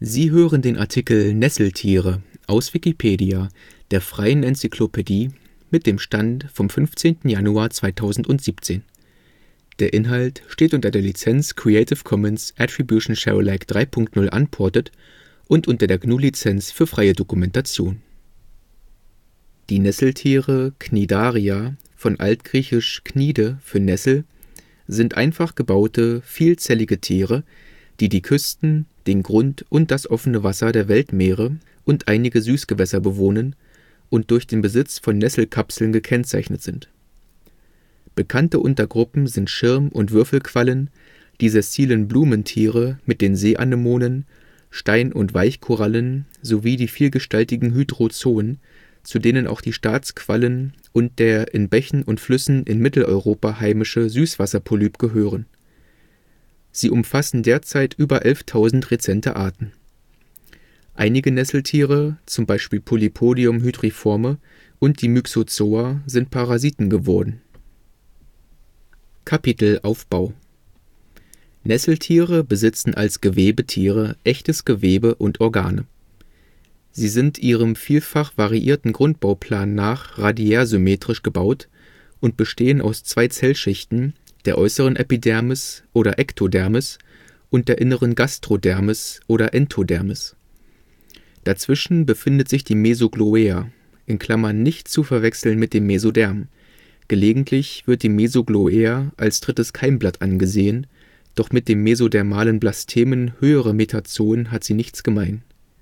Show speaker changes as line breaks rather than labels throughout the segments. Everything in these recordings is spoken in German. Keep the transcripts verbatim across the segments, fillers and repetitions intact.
Sie hören den Artikel Nesseltiere, aus Wikipedia, der freien Enzyklopädie. Mit dem Stand vom Der Inhalt steht unter der Lizenz Creative Commons Attribution Share Alike drei Punkt null Unported und unter der G N U Lizenz für freie Dokumentation. Die Nesseltiere Cnidaria, von altgriechisch knide für Nessel, sind einfach gebaute, vielzellige Tiere, die die Küsten, den Grund und das offene Wasser der Weltmeere und einige Süßgewässer bewohnen und durch den Besitz von Nesselkapseln gekennzeichnet sind. Bekannte Untergruppen sind Schirm - und Würfelquallen, die sessilen Blumentiere mit den Seeanemonen, Stein - und Weichkorallen sowie die vielgestaltigen Hydrozoen, zu denen auch die Staatsquallen und der in Bächen und Flüssen in Mitteleuropa heimische Süßwasserpolyp gehören. Sie umfassen derzeit über elftausend rezente Arten. Einige Nesseltiere, zum Beispiel Polypodium hydriforme und die Myxozoa, sind Parasiten geworden. Kapitelaufbau: Nesseltiere besitzen als Gewebetiere echtes Gewebe und Organe. Sie sind ihrem vielfach variierten Grundbauplan nach radiärsymmetrisch gebaut und bestehen aus zwei Zellschichten, der äußeren Epidermis oder Ektodermis und der inneren Gastrodermis oder Entodermis. Dazwischen befindet sich die Mesogloea (nicht zu verwechseln mit dem Mesoderm). Gelegentlich wird die Mesogloea als drittes Keimblatt angesehen, doch mit dem mesodermalen Blastemen höhere Metazoen hat sie nichts gemein.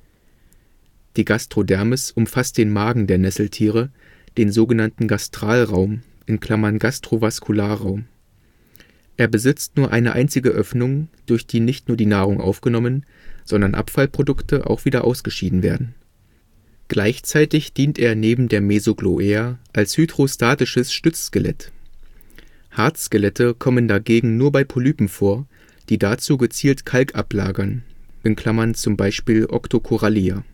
Die Gastrodermis umfasst den Magen der Nesseltiere, den sogenannten Gastralraum (Gastrovaskularraum). Er besitzt nur eine einzige Öffnung, durch die nicht nur die Nahrung aufgenommen, sondern Abfallprodukte auch wieder ausgeschieden werden. Gleichzeitig dient er neben der Mesogloea als hydrostatisches Stützskelett. Hartskelette kommen dagegen nur bei Polypen vor, die dazu gezielt Kalk ablagern (zum Beispiel Octocorallia).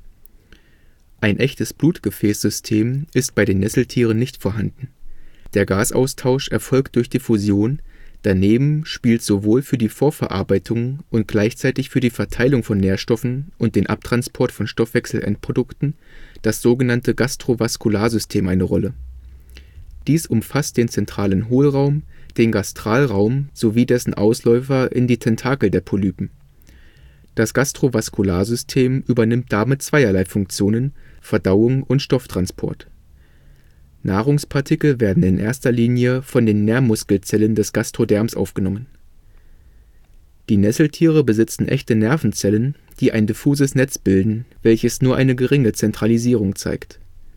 Ein echtes Blutgefäßsystem ist bei den Nesseltieren nicht vorhanden. Der Gasaustausch erfolgt durch Diffusion, daneben spielt sowohl für die Vorverarbeitung und gleichzeitig für die Verteilung von Nährstoffen und den Abtransport von Stoffwechselendprodukten das sogenannte Gastrovaskularsystem eine Rolle. Dies umfasst den zentralen Hohlraum, den Gastralraum sowie dessen Ausläufer in die Tentakel der Polypen. Das Gastrovaskularsystem übernimmt damit zweierlei Funktionen: Verdauung und Stofftransport. Nahrungspartikel werden in erster Linie von den Nährmuskelzellen des Gastroderms aufgenommen. Die Nesseltiere besitzen echte Nervenzellen, die ein diffuses Netz bilden, welches nur eine geringe Zentralisierung zeigt.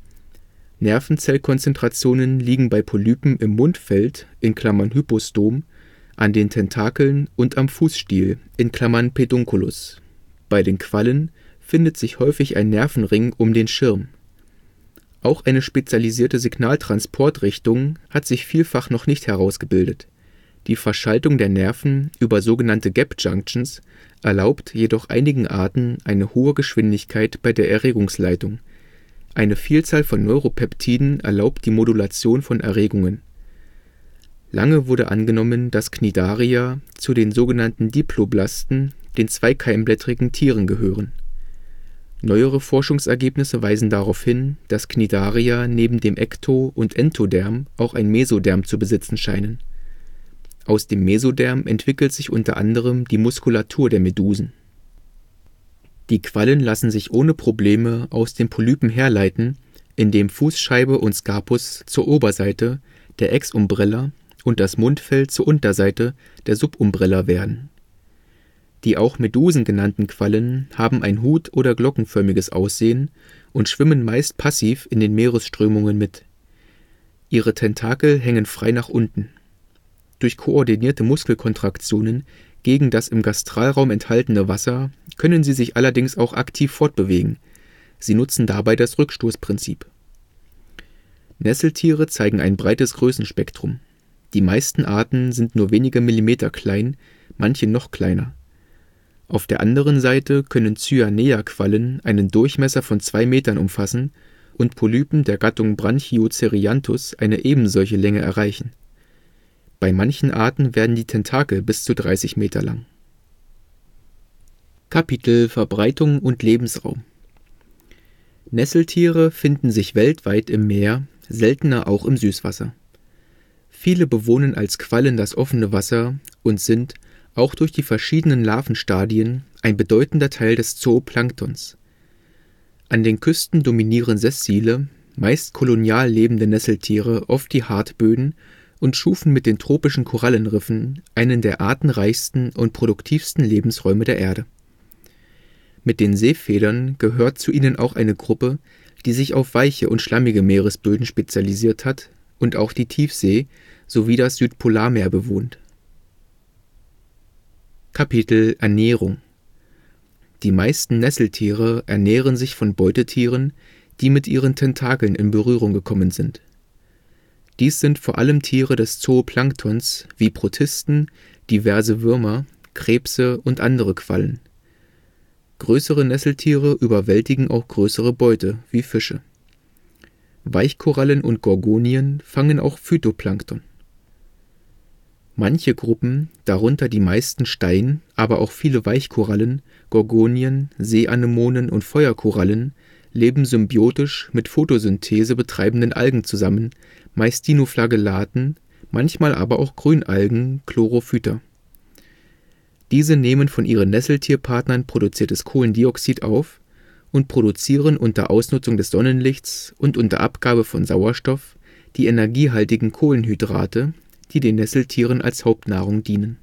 Nervenzellkonzentrationen liegen bei Polypen im Mundfeld (Hypostom), an den Tentakeln und am Fußstiel (Pedunculus). Bei den Quallen findet sich häufig ein Nervenring um den Schirm. Auch eine spezialisierte Signaltransportrichtung hat sich vielfach noch nicht herausgebildet. Die Verschaltung der Nerven über sogenannte Gap Junctions erlaubt jedoch einigen Arten eine hohe Geschwindigkeit bei der Erregungsleitung. Eine Vielzahl von Neuropeptiden erlaubt die Modulation von Erregungen. Lange wurde angenommen, dass Cnidaria zu den sogenannten Diploblasten, den zweikeimblättrigen Tieren, gehören. Neuere Forschungsergebnisse weisen darauf hin, dass Cnidaria neben dem Ekto - und Entoderm auch ein Mesoderm zu besitzen scheinen. Aus dem Mesoderm entwickelt sich unter anderem die Muskulatur der Medusen. Die Quallen lassen sich ohne Probleme aus den Polypen herleiten, indem Fußscheibe und Scapus zur Oberseite der Exumbrella und das Mundfeld zur Unterseite der Subumbrella werden. Die auch Medusen genannten Quallen haben ein hut - oder glockenförmiges Aussehen und schwimmen meist passiv in den Meeresströmungen mit. Ihre Tentakel hängen frei nach unten. Durch koordinierte Muskelkontraktionen gegen das im Gastralraum enthaltene Wasser können sie sich allerdings auch aktiv fortbewegen. Sie nutzen dabei das Rückstoßprinzip. Nesseltiere zeigen ein breites Größenspektrum. Die meisten Arten sind nur wenige Millimeter klein, manche noch kleiner. Auf der anderen Seite können Cyanea-Quallen einen Durchmesser von zwei Metern umfassen und Polypen der Gattung Branchiocerianthus eine ebensolche Länge erreichen. Bei manchen Arten werden die Tentakel bis zu dreißig Meter lang. Kapitel Verbreitung und Lebensraum. Nesseltiere finden sich weltweit im Meer, seltener auch im Süßwasser. Viele bewohnen als Quallen das offene Wasser und sind, auch durch die verschiedenen Larvenstadien, ein bedeutender Teil des Zooplanktons. An den Küsten dominieren sessile, meist kolonial lebende Nesseltiere oft die Hartböden und schufen mit den tropischen Korallenriffen einen der artenreichsten und produktivsten Lebensräume der Erde. Mit den Seefedern gehört zu ihnen auch eine Gruppe, die sich auf weiche und schlammige Meeresböden spezialisiert hat und auch die Tiefsee sowie das Südpolarmeer bewohnt. Kapitel Ernährung. Die meisten Nesseltiere ernähren sich von Beutetieren, die mit ihren Tentakeln in Berührung gekommen sind. Dies sind vor allem Tiere des Zooplanktons wie Protisten, diverse Würmer, Krebse und andere Quallen. Größere Nesseltiere überwältigen auch größere Beute wie Fische. Weichkorallen und Gorgonien fangen auch Phytoplankton. Manche Gruppen, darunter die meisten Stein-, aber auch viele Weichkorallen, Gorgonien, Seeanemonen und Feuerkorallen, leben symbiotisch mit Photosynthese betreibenden Algen zusammen, meist Dinoflagellaten, manchmal aber auch Grünalgen, Chlorophyta. Diese nehmen von ihren Nesseltierpartnern produziertes Kohlendioxid auf und produzieren unter Ausnutzung des Sonnenlichts und unter Abgabe von Sauerstoff die energiehaltigen Kohlenhydrate, die den Nesseltieren als Hauptnahrung dienen.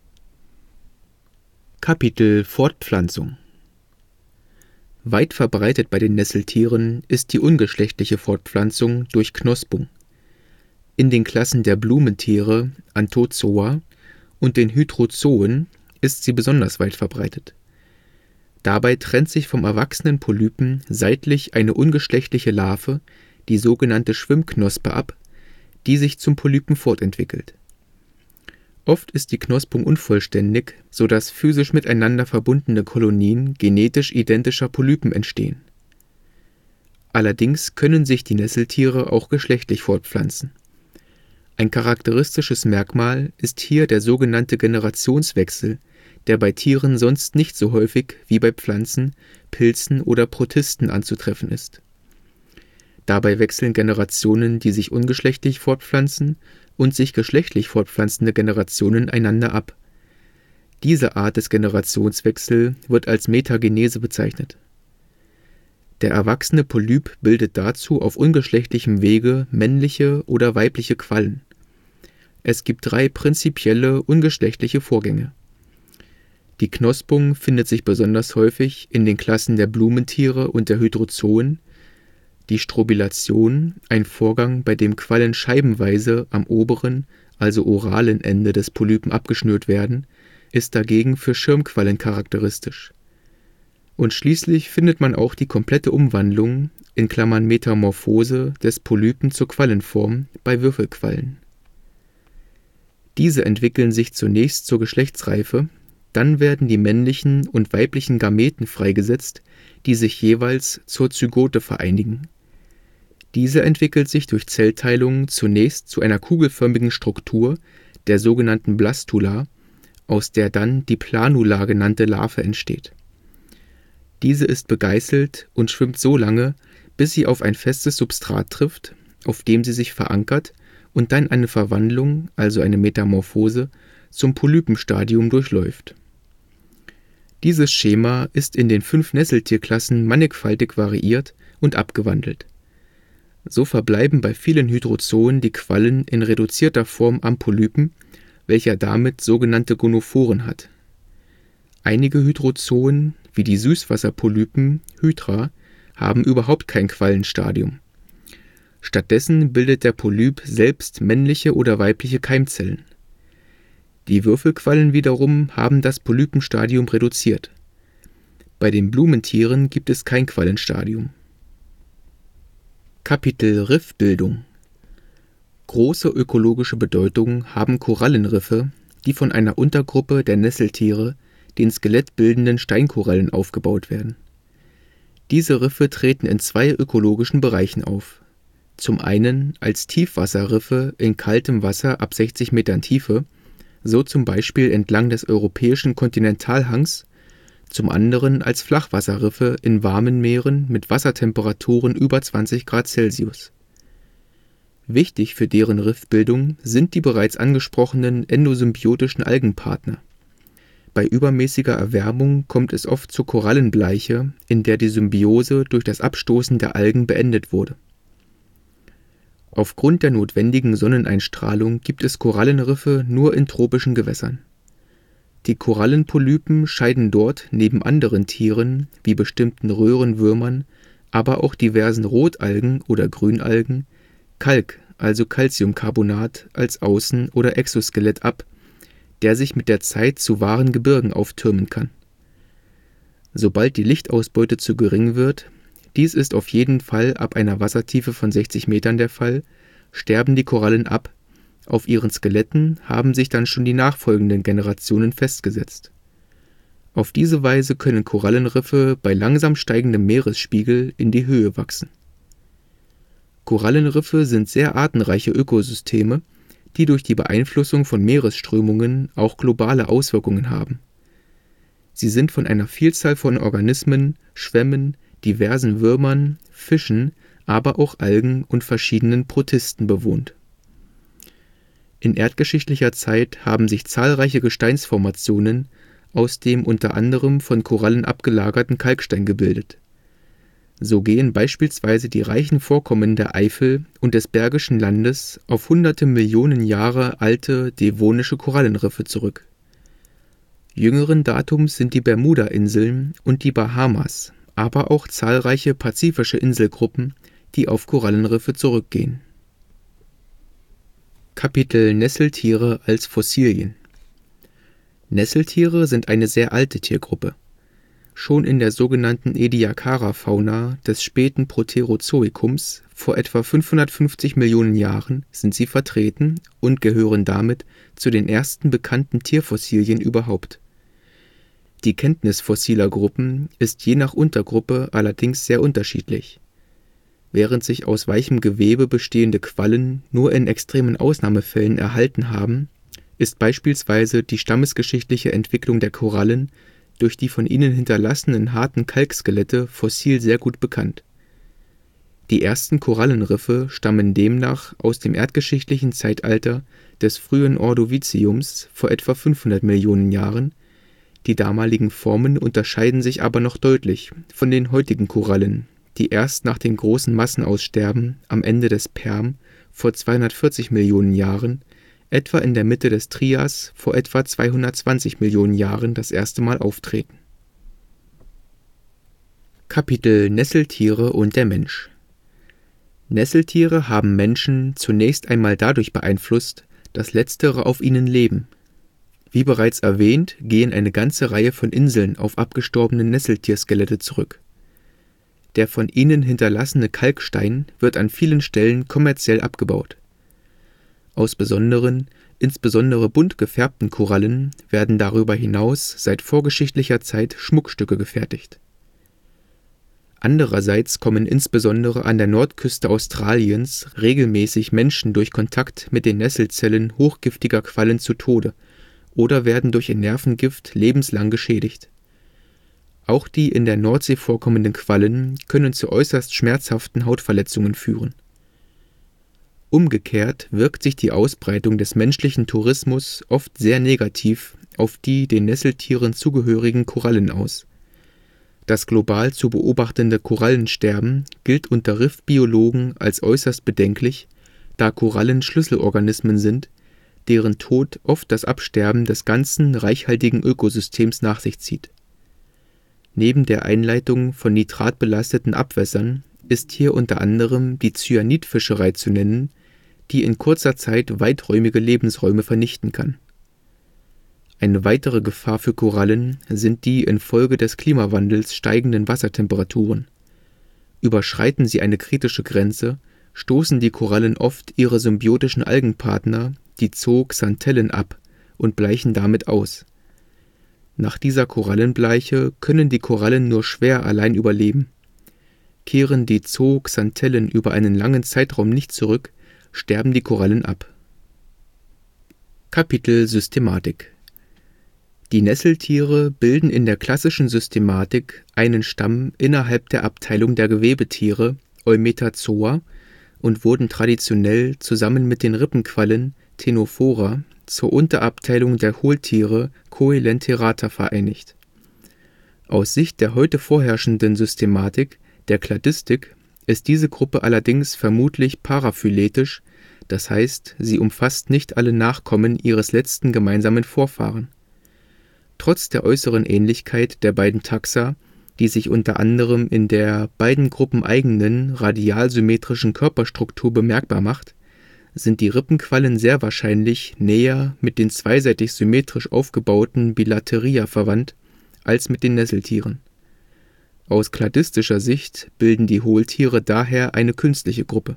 Kapitel Fortpflanzung. Weit verbreitet bei den Nesseltieren ist die ungeschlechtliche Fortpflanzung durch Knospung. In den Klassen der Blumentiere Anthozoa und den Hydrozoen ist sie besonders weit verbreitet. Dabei trennt sich vom erwachsenen Polypen seitlich eine ungeschlechtliche Larve, die sogenannte Schwimmknospe, ab, die sich zum Polypen fortentwickelt. Oft ist die Knospung unvollständig, sodass physisch miteinander verbundene Kolonien genetisch identischer Polypen entstehen. Allerdings können sich die Nesseltiere auch geschlechtlich fortpflanzen. Ein charakteristisches Merkmal ist hier der sogenannte Generationswechsel, der bei Tieren sonst nicht so häufig wie bei Pflanzen, Pilzen oder Protisten anzutreffen ist. Dabei wechseln Generationen, die sich ungeschlechtlich fortpflanzen, und sich geschlechtlich fortpflanzende Generationen einander ab. Diese Art des Generationswechsels wird als Metagenese bezeichnet. Der erwachsene Polyp bildet dazu auf ungeschlechtlichem Wege männliche oder weibliche Quallen. Es gibt drei prinzipielle ungeschlechtliche Vorgänge. Die Knospung findet sich besonders häufig in den Klassen der Blumentiere und der Hydrozoen. Die Strobilation, ein Vorgang, bei dem Quallen scheibenweise am oberen, also oralen Ende des Polypen abgeschnürt werden, ist dagegen für Schirmquallen charakteristisch. Und schließlich findet man auch die komplette Umwandlung in Klammern Metamorphose des Polypen zur Quallenform bei Würfelquallen. Diese entwickeln sich zunächst zur Geschlechtsreife, dann werden die männlichen und weiblichen Gameten freigesetzt, die sich jeweils zur Zygote vereinigen. Diese entwickelt sich durch Zellteilung zunächst zu einer kugelförmigen Struktur, der sogenannten Blastula, aus der dann die Planula genannte Larve entsteht. Diese ist begeißelt und schwimmt so lange, bis sie auf ein festes Substrat trifft, auf dem sie sich verankert und dann eine Verwandlung, also eine Metamorphose, zum Polypenstadium durchläuft. Dieses Schema ist in den fünf Nesseltierklassen mannigfaltig variiert und abgewandelt. So verbleiben bei vielen Hydrozoen die Quallen in reduzierter Form am Polypen, welcher damit sogenannte Gonophoren hat. Einige Hydrozoen, wie die Süßwasserpolypen Hydra, haben überhaupt kein Quallenstadium. Stattdessen bildet der Polyp selbst männliche oder weibliche Keimzellen. Die Würfelquallen wiederum haben das Polypenstadium reduziert. Bei den Blumentieren gibt es kein Quallenstadium. Kapitel Riffbildung. Große ökologische Bedeutung haben Korallenriffe, die von einer Untergruppe der Nesseltiere, den skelettbildenden Steinkorallen, aufgebaut werden. Diese Riffe treten in zwei ökologischen Bereichen auf. Zum einen als Tiefwasserriffe in kaltem Wasser ab sechzig Metern Tiefe, so zum Beispiel entlang des europäischen Kontinentalhangs, zum anderen als Flachwasserriffe in warmen Meeren mit Wassertemperaturen über zwanzig Grad Celsius. Wichtig für deren Riffbildung sind die bereits angesprochenen endosymbiotischen Algenpartner. Bei übermäßiger Erwärmung kommt es oft zur Korallenbleiche, in der die Symbiose durch das Abstoßen der Algen beendet wurde. Aufgrund der notwendigen Sonneneinstrahlung gibt es Korallenriffe nur in tropischen Gewässern. Die Korallenpolypen scheiden dort neben anderen Tieren wie bestimmten Röhrenwürmern, aber auch diversen Rotalgen oder Grünalgen Kalk, also Calciumcarbonat, als Außen - oder Exoskelett ab, der sich mit der Zeit zu wahren Gebirgen auftürmen kann. Sobald die Lichtausbeute zu gering wird, dies ist auf jeden Fall ab einer Wassertiefe von sechzig Metern der Fall, sterben die Korallen ab, auf ihren Skeletten haben sich dann schon die nachfolgenden Generationen festgesetzt. Auf diese Weise können Korallenriffe bei langsam steigendem Meeresspiegel in die Höhe wachsen. Korallenriffe sind sehr artenreiche Ökosysteme, die durch die Beeinflussung von Meeresströmungen auch globale Auswirkungen haben. Sie sind von einer Vielzahl von Organismen, Schwämmen, diversen Würmern, Fischen, aber auch Algen und verschiedenen Protisten bewohnt. In erdgeschichtlicher Zeit haben sich zahlreiche Gesteinsformationen aus dem unter anderem von Korallen abgelagerten Kalkstein gebildet. So gehen beispielsweise die reichen Vorkommen der Eifel und des Bergischen Landes auf hunderte Millionen Jahre alte devonische Korallenriffe zurück. Jüngeren Datums sind die Bermuda-Inseln und die Bahamas, aber auch zahlreiche pazifische Inselgruppen, die auf Korallenriffe zurückgehen. Kapitel Nesseltiere als Fossilien. Nesseltiere sind eine sehr alte Tiergruppe. Schon in der sogenannten Ediacara-Fauna des späten Proterozoikums vor etwa fünfhundertfünfzig Millionen Jahren sind sie vertreten und gehören damit zu den ersten bekannten Tierfossilien überhaupt. Die Kenntnis fossiler Gruppen ist je nach Untergruppe allerdings sehr unterschiedlich. Während sich aus weichem Gewebe bestehende Quallen nur in extremen Ausnahmefällen erhalten haben, ist beispielsweise die stammesgeschichtliche Entwicklung der Korallen durch die von ihnen hinterlassenen harten Kalkskelette fossil sehr gut bekannt. Die ersten Korallenriffe stammen demnach aus dem erdgeschichtlichen Zeitalter des frühen Ordoviziums vor etwa fünfhundert Millionen Jahren, die damaligen Formen unterscheiden sich aber noch deutlich von den heutigen Korallen, die erst nach dem großen Massenaussterben am Ende des Perm vor zweihundertvierzig Millionen Jahren, etwa in der Mitte des Trias vor etwa zweihundertzwanzig Millionen Jahren das erste Mal auftreten. Kapitel Nesseltiere und der Mensch. Nesseltiere haben Menschen zunächst einmal dadurch beeinflusst, dass letztere auf ihnen leben. Wie bereits erwähnt, gehen eine ganze Reihe von Inseln auf abgestorbene Nesseltierskelette zurück. Der von ihnen hinterlassene Kalkstein wird an vielen Stellen kommerziell abgebaut. Aus besonderen, insbesondere bunt gefärbten Korallen werden darüber hinaus seit vorgeschichtlicher Zeit Schmuckstücke gefertigt. Andererseits kommen insbesondere an der Nordküste Australiens regelmäßig Menschen durch Kontakt mit den Nesselzellen hochgiftiger Quallen zu Tode oder werden durch ihr Nervengift lebenslang geschädigt. Auch die in der Nordsee vorkommenden Quallen können zu äußerst schmerzhaften Hautverletzungen führen. Umgekehrt wirkt sich die Ausbreitung des menschlichen Tourismus oft sehr negativ auf die den Nesseltieren zugehörigen Korallen aus. Das global zu beobachtende Korallensterben gilt unter Riffbiologen als äußerst bedenklich, da Korallen Schlüsselorganismen sind, deren Tod oft das Absterben des ganzen reichhaltigen Ökosystems nach sich zieht. Neben der Einleitung von nitratbelasteten Abwässern ist hier unter anderem die Cyanidfischerei zu nennen, die in kurzer Zeit weiträumige Lebensräume vernichten kann. Eine weitere Gefahr für Korallen sind die infolge des Klimawandels steigenden Wassertemperaturen. Überschreiten sie eine kritische Grenze, stoßen die Korallen oft ihre symbiotischen Algenpartner, die Zooxanthellen, ab und bleichen damit aus. Nach dieser Korallenbleiche können die Korallen nur schwer allein überleben. Kehren die Zooxanthellen über einen langen Zeitraum nicht zurück, sterben die Korallen ab. Kapitel Systematik. Die Nesseltiere bilden in der klassischen Systematik einen Stamm innerhalb der Abteilung der Gewebetiere Eumetazoa und wurden traditionell zusammen mit den Rippenquallen Ctenophora zur Unterabteilung der Hohltiere Coelenterata vereinigt. Aus Sicht der heute vorherrschenden Systematik, der Kladistik, ist diese Gruppe allerdings vermutlich paraphyletisch, das heißt, sie umfasst nicht alle Nachkommen ihres letzten gemeinsamen Vorfahren. Trotz der äußeren Ähnlichkeit der beiden Taxa, die sich unter anderem in der beiden Gruppen eigenen radialsymmetrischen Körperstruktur bemerkbar macht, sind die Rippenquallen sehr wahrscheinlich näher mit den zweiseitig symmetrisch aufgebauten Bilateria verwandt als mit den Nesseltieren. Aus kladistischer Sicht bilden die Hohltiere daher eine künstliche Gruppe.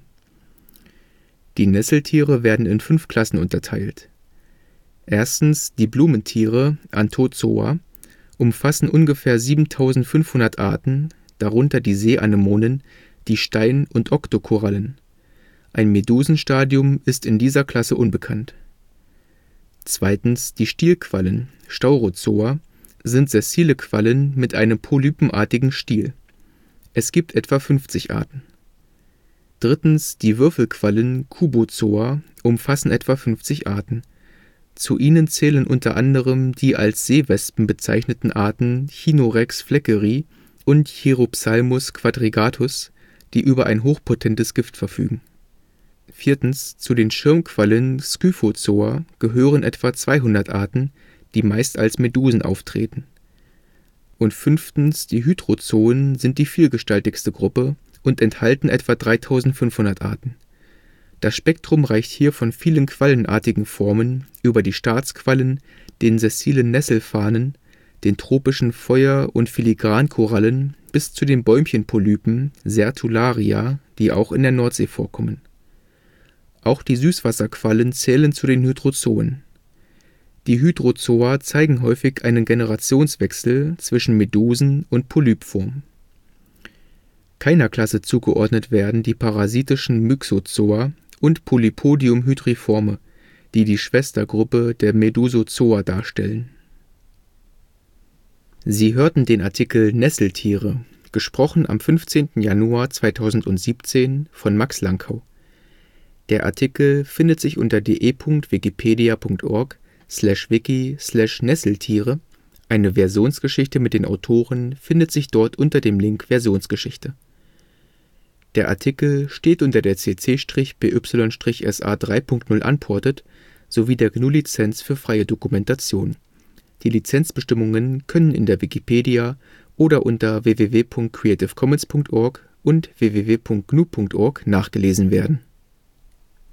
Die Nesseltiere werden in fünf Klassen unterteilt. Erstens die Blumentiere Anthozoa, umfassen ungefähr siebentausendfünfhundert Arten, darunter die Seeanemonen, die Stein - und Oktokorallen. Ein Medusenstadium ist in dieser Klasse unbekannt. Zweitens die Stielquallen Staurozoa, sind sessile Quallen mit einem polypenartigen Stiel. Es gibt etwa fünfzig Arten. Drittens die Würfelquallen Cubozoa, umfassen etwa fünfzig Arten. Zu ihnen zählen unter anderem die als Seewespen bezeichneten Arten Chironex fleckeri und Chiropsalmus quadrigatus, die über ein hochpotentes Gift verfügen. Viertens zu den Schirmquallen Scyphozoa gehören etwa zweihundert Arten, die meist als Medusen auftreten. Und fünftens die Hydrozoen sind die vielgestaltigste Gruppe und enthalten etwa dreitausendfünfhundert Arten. Das Spektrum reicht hier von vielen quallenartigen Formen über die Staatsquallen, den sessilen Nesselfarnen, den tropischen Feuer - und Filigrankorallen bis zu den Bäumchenpolypen Sertularia, die auch in der Nordsee vorkommen. Auch die Süßwasserquallen zählen zu den Hydrozoen. Die Hydrozoa zeigen häufig einen Generationswechsel zwischen Medusen- und Polypform. Keiner Klasse zugeordnet werden die parasitischen Myxozoa und Polypodium hydriforme, die die Schwestergruppe der Medusozoa darstellen. Sie hörten den Artikel Nesseltiere, gesprochen am fünfzehnten Januar zweitausendsiebzehn von Max Lankau. Der Artikel findet sich unter de punkt wikipedia punkt org slash wiki slash Nesseltiere. Eine Versionsgeschichte mit den Autoren findet sich dort unter dem Link Versionsgeschichte. Der Artikel steht unter der C C B Y S A drei Punkt null Unported sowie der G N U-Lizenz für freie Dokumentation. Die Lizenzbestimmungen können in der Wikipedia oder unter w w w punkt creative commons punkt org und w w w punkt g n u punkt org nachgelesen werden